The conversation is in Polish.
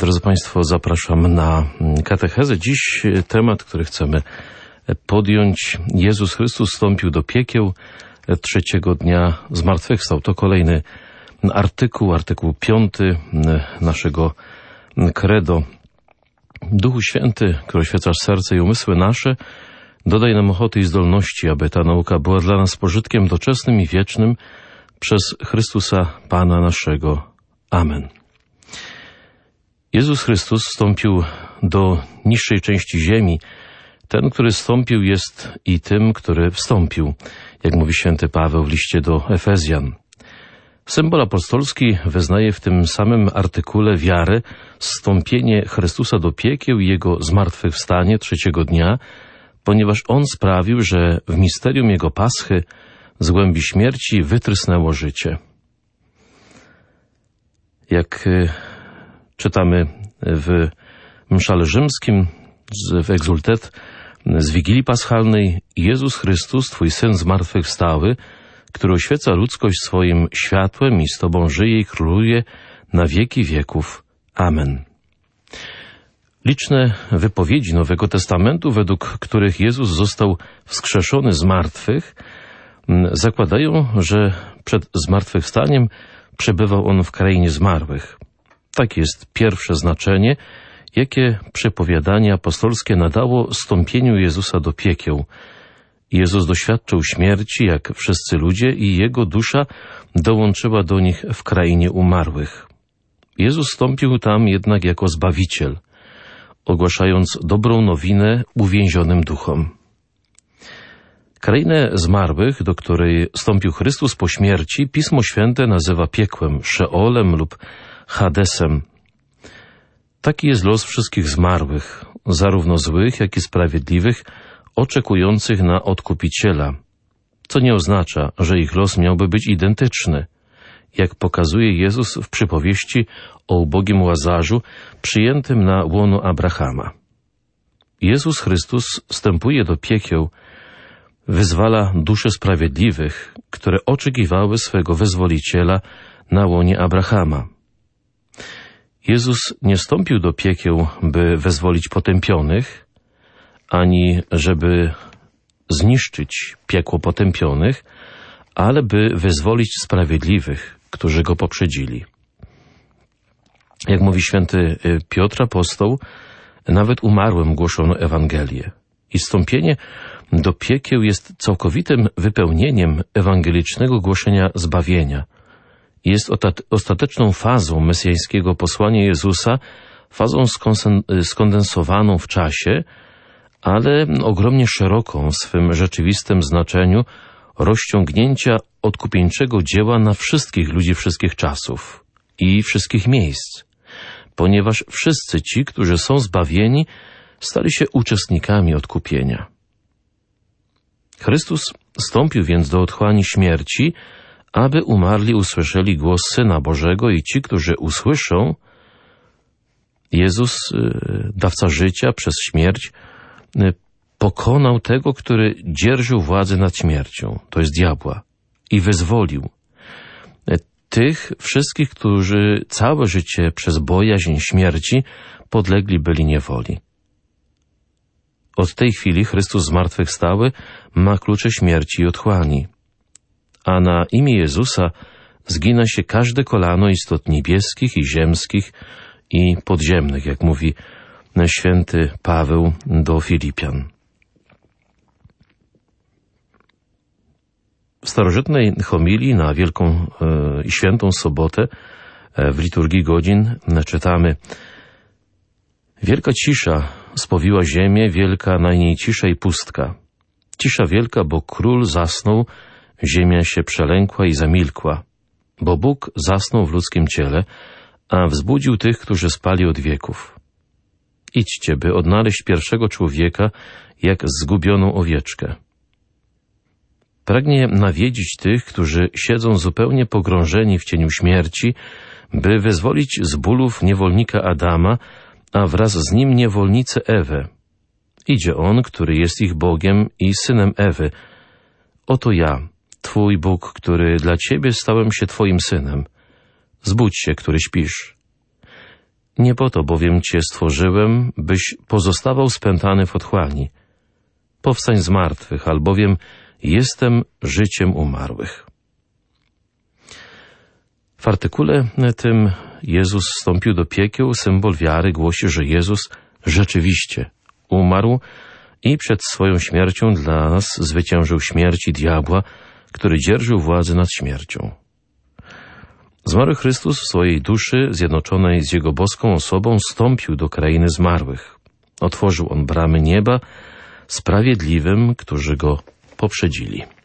Drodzy Państwo, zapraszam na katechezę. Dziś temat, który chcemy podjąć. Jezus Chrystus wstąpił do piekieł, trzeciego dnia zmartwychwstał. To kolejny artykuł 5 naszego credo. Duchu Święty, który oświecasz serce i umysły nasze, dodaj nam ochoty i zdolności, aby ta nauka była dla nas pożytkiem doczesnym i wiecznym przez Chrystusa Pana naszego. Amen. Jezus Chrystus wstąpił do niższej części ziemi. Ten, który wstąpił, jest i tym, który wstąpił, jak mówi święty Paweł w liście do Efezjan. Symbol apostolski wyznaje w tym samym artykule wiarę, zstąpienie Chrystusa do piekieł i Jego zmartwychwstanie trzeciego dnia, ponieważ On sprawił, że w misterium Jego paschy z głębi śmierci wytrysnęło życie. Jak czytamy w mszale rzymskim, w egzultet z Wigilii Paschalnej: Jezus Chrystus, Twój Syn zmartwychwstały, który oświeca ludzkość swoim światłem i z Tobą żyje i króluje na wieki wieków. Amen. Liczne wypowiedzi Nowego Testamentu, według których Jezus został wskrzeszony z martwych, zakładają, że przed zmartwychwstaniem przebywał On w krainie zmarłych. Takie jest pierwsze znaczenie, jakie przepowiadanie apostolskie nadało zstąpieniu Jezusa do piekieł. Jezus doświadczył śmierci, jak wszyscy ludzie, i Jego dusza dołączyła do nich w krainie umarłych. Jezus wstąpił tam jednak jako Zbawiciel, ogłaszając dobrą nowinę uwięzionym duchom. Krainę zmarłych, do której wstąpił Chrystus po śmierci, Pismo Święte nazywa piekłem, Szeolem lub Hadesem. Taki jest los wszystkich zmarłych, zarówno złych, jak i sprawiedliwych, oczekujących na Odkupiciela, co nie oznacza, że ich los miałby być identyczny, jak pokazuje Jezus w przypowieści o ubogim Łazarzu przyjętym na łono Abrahama. Jezus Chrystus wstępuje do piekieł, wyzwala dusze sprawiedliwych, które oczekiwały swego wyzwoliciela na łonie Abrahama. Jezus nie wstąpił do piekieł, by wyzwolić potępionych, ani żeby zniszczyć piekło potępionych, ale by wyzwolić sprawiedliwych, którzy go poprzedzili. Jak mówi święty Piotr apostoł, nawet umarłym głoszono Ewangelię. I wstąpienie do piekieł jest całkowitym wypełnieniem ewangelicznego głoszenia zbawienia. Jest ostateczną fazą mesjańskiego posłania Jezusa, fazą skondensowaną w czasie, ale ogromnie szeroką w swym rzeczywistym znaczeniu rozciągnięcia odkupieńczego dzieła na wszystkich ludzi wszystkich czasów i wszystkich miejsc, ponieważ wszyscy ci, którzy są zbawieni, stali się uczestnikami odkupienia. Chrystus wstąpił więc do otchłani śmierci, aby umarli usłyszeli głos Syna Bożego, i ci, którzy usłyszą, Jezus, dawca życia przez śmierć, pokonał tego, który dzierżył władzę nad śmiercią, to jest diabła, i wyzwolił tych wszystkich, którzy całe życie przez bojaźń śmierci podlegli byli niewoli. Od tej chwili Chrystus zmartwychwstały ma klucze śmierci i otchłani, a na imię Jezusa zgina się każde kolano istot niebieskich i ziemskich i podziemnych, jak mówi święty Paweł do Filipian. W starożytnej homilii na Wielką i Świętą Sobotę w liturgii godzin czytamy: Wielka cisza spowiła ziemię, wielka na niej cisza i pustka. Cisza wielka, bo król zasnął, ziemia się przelękła i zamilkła, bo Bóg zasnął w ludzkim ciele, a wzbudził tych, którzy spali od wieków. Idźcie, by odnaleźć pierwszego człowieka, jak zgubioną owieczkę. Pragnie nawiedzić tych, którzy siedzą zupełnie pogrążeni w cieniu śmierci, by wyzwolić z bólów niewolnika Adama, a wraz z nim niewolnicę Ewę. Idzie On, który jest ich Bogiem i Synem Ewy. Oto ja, Twój Bóg, który dla Ciebie stałem się Twoim Synem. Zbudź się, który śpisz. Nie po to bowiem Cię stworzyłem, byś pozostawał spętany w otchłani. Powstań z martwych, albowiem jestem życiem umarłych. W artykule tym Jezus zstąpił do piekieł symbol wiary głosi, że Jezus rzeczywiście umarł i przed swoją śmiercią dla nas zwyciężył śmierć i diabła, który dzierżył władzę nad śmiercią. Zmarły Chrystus w swojej duszy, zjednoczonej z Jego boską osobą, wstąpił do krainy zmarłych. Otworzył On bramy nieba sprawiedliwym, którzy Go poprzedzili.